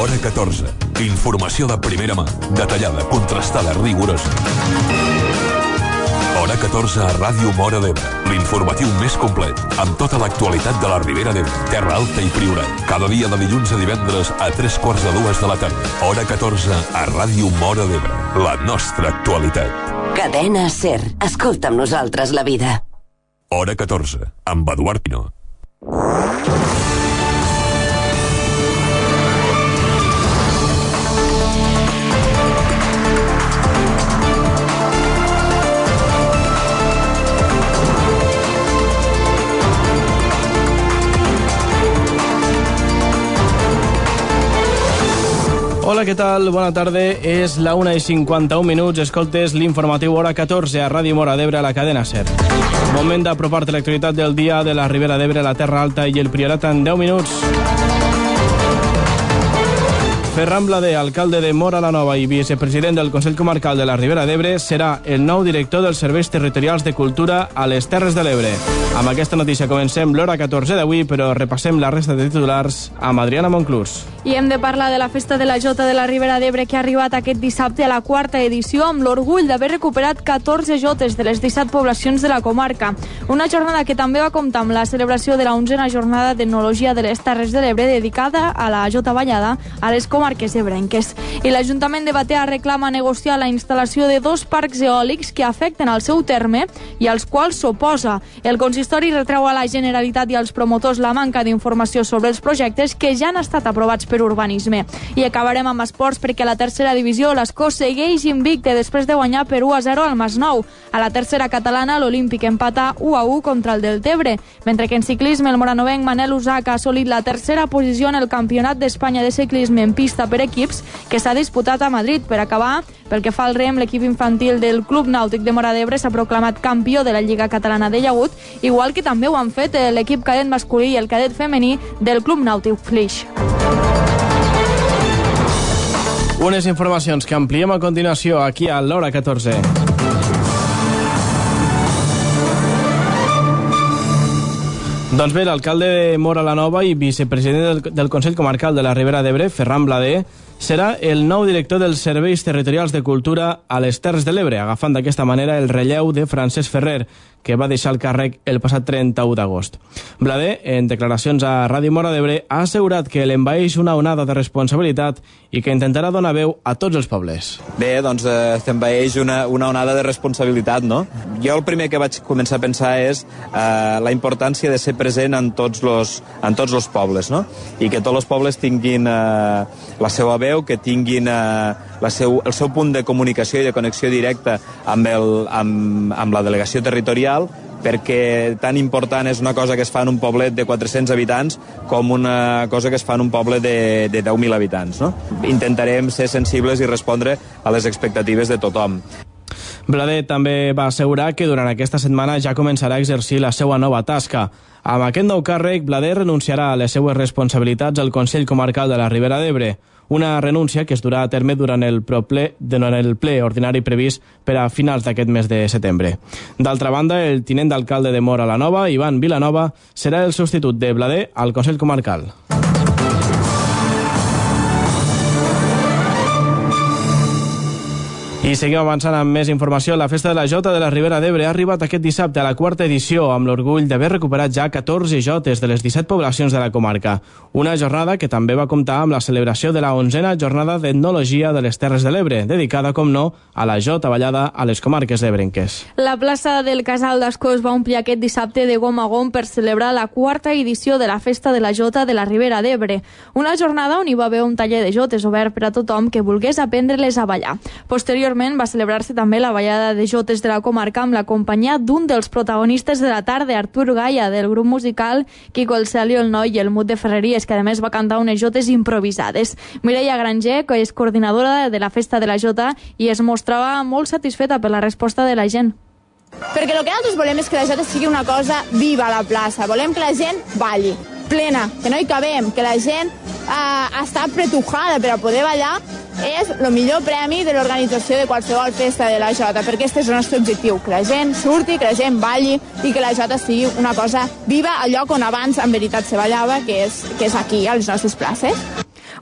Hora 14. Informació de primera mà, detallada, contrastada, rigorosa. Hora 14 a Ràdio Móra d'Ebre. L'informatiu més complet, amb tota l'actualitat de la Ribera d'Ebre, Terra Alta i Priorat. Cada dia de dilluns a divendres a 3:45 de la tarda. Hora 14 a Ràdio Móra d'Ebre. La nostra actualitat. Cadena SER. Escolta amb nosaltres la vida. Hora 14, amb Eduard Pino. Hola, què tal? Bona tarda. És la 1:51. Escoltes l'informatiu Hora 14 a Ràdio Móra d'Ebre, a la cadena SER. Moment d'apropar-te l'actualitat del dia de la Ribera d'Ebre, la Terra Alta i el Priorat en 10 minuts. Ferran Blader, alcalde de Móra la Nova i vicepresident del Consell Comarcal de la Ribera d'Ebre, serà el nou director dels Serveis Territorials de Cultura a les Terres de l'Ebre. Amb aquesta notícia comencem l'Hora 14 d'avui, però repassem la resta de titulars amb Adriana Monclús. I hem de parlar de la Festa de la Jota de la Ribera d'Ebre, que ha arribat aquest dissabte a la 4ª edició, amb l'orgull d'haver recuperat 14 jotes de les 17 poblacions de la comarca. Una jornada que també va comptar amb la celebració de la 11a jornada d'Etnologia de les Terres de l'Ebre, dedicada a la Jota ballada a les comarques ebrenques. I l'Ajuntament de Batea reclama negociar la instal·lació de 2 parcs eòlics que afecten al seu terme i als quals s'oposa. El consistori retreu a la Generalitat i als promotors la manca d'informació sobre els projectes que ja han estat aprovats per urbanisme. I acabarem amb esports, perquè a la tercera divisió l'Escó segueix invicte després de guanyar per 1-0 al Masnou. A la tercera catalana l'Olímpic empata 1-1 contra el Deltebre, mentre que en ciclisme el moranovenc Manel Usac ha assolit la tercera posició en el Campionat d'Espanya de ciclisme en pista per equips que s'ha disputat a Madrid. Per acabar, pel que fa al rem, l'equip infantil del Club Nàutic de Móra d'Ebre s'ha proclamat campió de la Lliga Catalana de Llagut, igual que també ho han fet l'equip cadet masculí i el cadet femení del Club Nàutic Flix. Unes informacions que ampliem a continuació aquí a l'Hora 14. Doncs bé, l'alcalde de Móra la Nova i vicepresident del Consell Comarcal de la Ribera d'Ebre, Ferran Blader, serà el nou director dels Serveis Territorials de Cultura a les Terres de l'Ebre, agafant d'aquesta manera el relleu de Francesc Ferrer, que va deixar el càrrec el passat 31 d'agost. Blader, en declaracions a Ràdio Móra d'Ebre, ha assegurat que l'envaeix una onada de responsabilitat i que intentarà donar veu a tots els pobles. Bé, doncs t'envaeix una onada de responsabilitat, no? Jo el primer que vaig començar a pensar és la importància de ser present en tots els pobles, no? I que tots els pobles tinguin la seva veu, que tinguin el seu punt de comunicació i de connexió directa amb la delegació territorial, perquè tan important és una cosa que es fa en un poblet de 400 habitants com una cosa que es fa en un poble de 10.000 habitants, no? Intentarem ser sensibles i respondre a les expectatives de tothom. Blader també va assegurar que durant aquesta setmana ja començarà a exercir la seva nova tasca. Amb aquest nou càrrec, Blader renunciarà a les seues responsabilitats al Consell Comarcal de la Ribera d'Ebre, una renúncia que es durà a terme durant el ple ordinari previst per a finals d'aquest mes de setembre. D'altra banda, el tinent d'alcalde de Móra la Nova, Ivan Vilanova, serà el substitut de Blader al Consell Comarcal. I seguim avançant amb més informació. La Festa de la Jota de la Ribera d'Ebre ha arribat aquest dissabte a la 4ª edició, amb l'orgull d'haver recuperat ja 14 jotes de les 17 poblacions de la comarca. Una jornada que també va comptar amb la celebració de la 11a jornada d'Etnologia de les Terres de l'Ebre, dedicada, com no, a la jota ballada a les comarques ebrenques. La plaça del Casal d'Ascó es va omplir aquest dissabte de gom a gom per celebrar la 4ª edició de la Festa de la Jota de la Ribera d'Ebre. Una jornada on hi va haver un taller de jotes obert per a tothom que volgués aprendre-les a ballar. Posteriorment va celebrar-se també la ballada de jotes de la comarca amb la companyia d'un dels protagonistes de la tarda, Artur Gaia, del grup musical Quico el Celio, el Noi i el Mut de Ferreries, que a més va cantar unes jotes improvisades. Mireia Granger, que és coordinadora de la Festa de la Jota, i es mostrava molt satisfeta per la resposta de la gent. Perquè el que nosaltres volem és que la jota sigui una cosa viva a la plaça. Volem que la gent balli, plena, que no hi cabem, que la gent està apretujada per a poder ballar. És el millor premi de l'organització de qualsevol festa de la jota, perquè aquest és el nostre objectiu, que la gent surti, que la gent balli i que la jota sigui una cosa viva al lloc on abans en veritat se ballava, que és aquí, a les nostres places.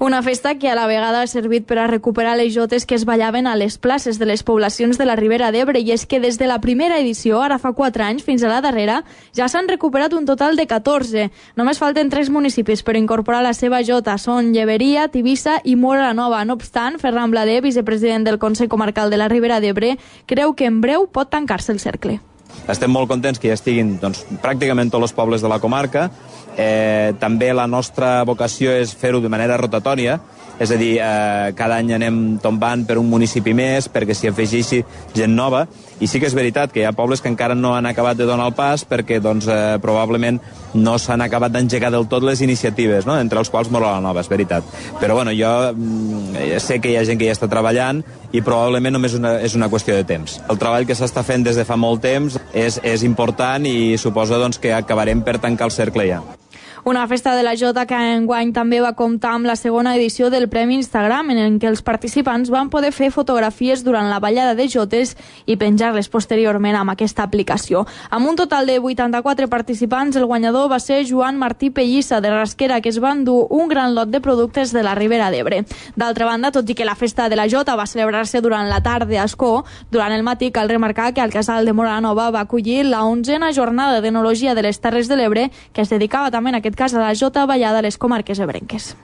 Una festa que a la vegada ha servit per a recuperar les jotes que es ballaven a les places de les poblacions de la Ribera d'Ebre, i és que des de la primera edició, ara fa 4 anys, fins a la darrera, ja s'han recuperat un total de 14. Només falten 3 municipis per incorporar la seva jota, són Lleberia, Tivissa i Móra la Nova. No obstant, Ferran Bladé, vicepresident del Consell Comarcal de la Ribera d'Ebre, creu que en breu pot tancar-se el cercle. Estem molt contents que ja estiguin pràcticament tots els pobles de la comarca. També la nostra vocació és fer-ho de manera rotatòria, és a dir, cada any anem tombant per un municipi més perquè s'hi afegeixi gent nova, i sí que és veritat que hi ha pobles que encara no han acabat de donar el pas perquè probablement no s'han acabat d'engegar del tot les iniciatives, no? Entre els quals Móra la Nova, és veritat. Però bueno, jo sé que hi ha gent que ja està treballant i probablement només és una qüestió de temps. El treball que s'està fent des de fa molt temps és important i suposa que acabarem per tancar el cercle ja. Una festa de la jota que enguany també va comptar amb la segona edició del Premi Instagram, en què els participants van poder fer fotografies durant la ballada de jotes i penjar-les posteriorment amb aquesta aplicació. Amb un total de 84 participants, el guanyador va ser Joan Martí Pellissa, de Rasquera, que es va endur un gran lot de productes de la Ribera d'Ebre. D'altra banda, tot i que la festa de la jota va celebrar-se durant la tarda a Ascó, durant el matí cal remarcar que el Casal de Móra la Nova va acollir la 11a jornada d'Enologia de les Terres de l'Ebre, que es dedicava també en aquest cas a la jota ballada a les comarques ebrenques.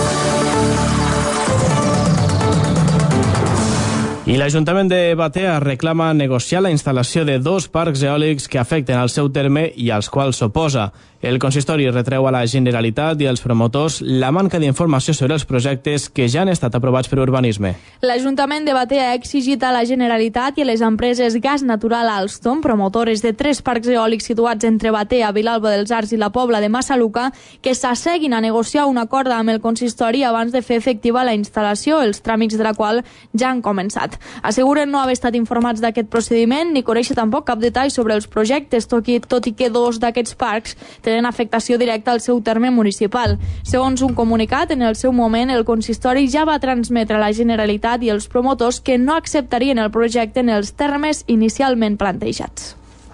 I l'Ajuntament de Batea reclama negociar la instal·lació de 2 parcs eòlics que afecten al seu terme i als quals s'oposa. El consistori retreu a la Generalitat i als promotors la manca d'informació sobre els projectes que ja han estat aprovats per urbanisme. L'Ajuntament de Batea ha exigit a la Generalitat i a les empreses Gas Natural Alstom, promotores de 3 parcs eòlics situats entre Batea, Vilalba dels Arcs i la Pobla de Massaluca, que s'asseguin a negociar un acord amb el consistori abans de fer efectiva la instal·lació, els tràmits de la qual ja han començat. Asseguren no haver estat informats d'aquest procediment ni conèixer tampoc cap detall sobre els projectes, tot i que 2 d'aquests parcs tenen afectació directa al seu terme municipal. Segons un comunicat, en el seu moment el consistori ja va transmetre a la Generalitat i els promotors que no acceptarien el projecte en els termes inicialment plantejats.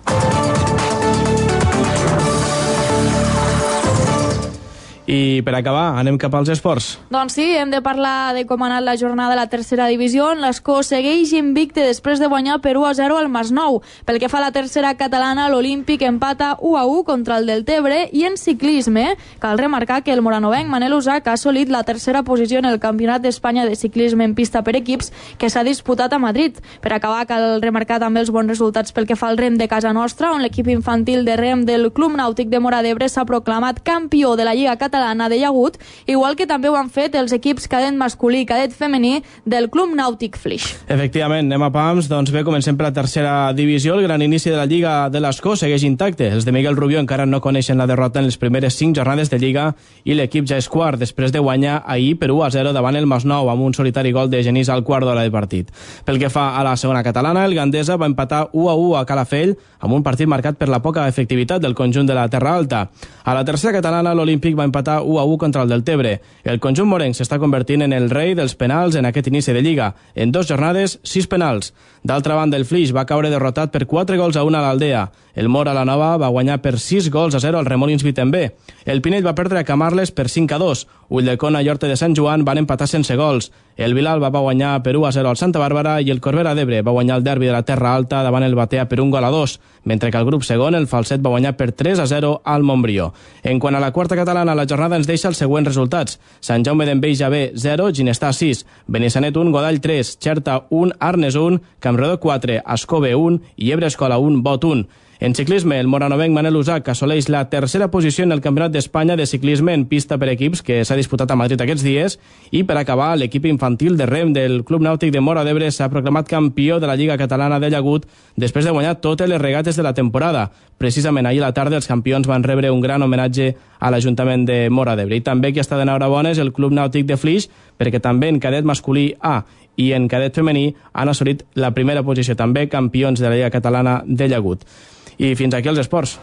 I per acabar, anem cap als esports. Doncs sí, hem de parlar de com ha anat la jornada de la tercera divisió, on l'Escó segueix invicte després de guanyar per 1-0 al Masnou. Pel que fa a la tercera catalana, l'Olímpic empata 1-1 contra el Deltebre, i en ciclisme cal remarcar que el moranovenc Manel Usac ha assolit la tercera posició en el Campionat d'Espanya de ciclisme en pista per equips que s'ha disputat a Madrid. Per acabar, cal remarcar també els bons resultats pel que fa al rem de casa nostra, on l'equip infantil de rem del Club Nàutic de Móra d'Ebre s'ha proclamat campió de la Lliga Catalana de Llagut, igual que també ho han fet els equips cadet masculí i cadet femení del Club Nàutic Flix. Efectivament, anem a pams. Doncs bé, comencem per la tercera divisió. El gran inici de la Lliga de l'Escó segueix intacte. Els de Miguel Rubió encara no coneixen la derrota en les primeres 5 jornades de Lliga i l'equip ja és quart, després de guanyar ahir per 1-0 davant el Masnou amb un solitari gol de Genís al quart d'hora de partit. Pel que fa a la segona catalana, el Gandesa va empatar 1-1 a Calafell amb un partit marcat per la poca efectivitat del conjunt de la Terra Alta. A la tercera catalana, l'Olímpic va empatar 1-1 contra el Deltebre. El conjunt morenc s'està convertint en el rei dels penals en aquest inici de Lliga. En 2 jornades, 6 penals. D'altra banda, el Flix va caure derrotat per 4-1 a l'Aldea. El Móra la Nova va guanyar per 6-0 al Remolins Vitembé. El Pinell va perdre a Camarles per 5-2. Ulldecona i Horta de Sant Joan van empatar sense gols. El Vilalba va guanyar per 1-0 al Santa Bàrbara i el Corbera d'Ebre va guanyar el derbi de la Terra Alta davant el Batea per 1-2, mentre que el grup segon, el Falset, va guanyar per 3-0 al Montbrió. En quant a la quarta catalana, la jornada ens deixa els següents resultats. Sant Jaume d'Enveja B, 0, Ginestar 6, Benissanet 1, Godall 3, Xerta 1, Arnes 1, Campredó 4, Ascó B 1 i Ebre Escola 1, Bot 1. En ciclisme, el moranovenc Manel Usac assoleix la tercera posició en el Campionat d'Espanya de ciclisme en pista per equips que s'ha disputat a Madrid aquests dies, i per acabar, l'equip infantil de rem del Club Nàutic de Móra d'Ebre s'ha proclamat campió de la Lliga Catalana de Llagut després de guanyar totes les regates de la temporada. Precisament ahir a la tarda els campions van rebre un gran homenatge a l'Ajuntament de Móra d'Ebre. I també qui està d'enhorabona és el Club Nàutic de Flix, perquè també en cadet masculí A i en cadet femení han assolit la primera posició, també campions de la Lliga Catalana de Llagut. I fins aquí els esports.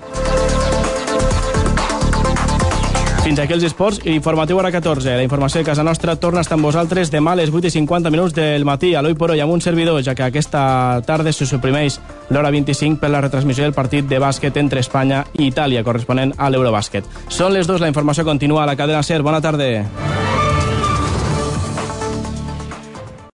Fins aquí els esports i informatiu hora 14. La informació de casa nostra torna a estar amb vosaltres demà a les 8:50 del matí, a l'Oi por Hoy, amb un servidor, ja que aquesta tarda se suprimeix l'hora 25 per la retransmissió del partit de bàsquet entre Espanya i Itàlia, corresponent a l'Eurobàsquet. Són les 2, la informació continua a la cadena SER. Bona tarda.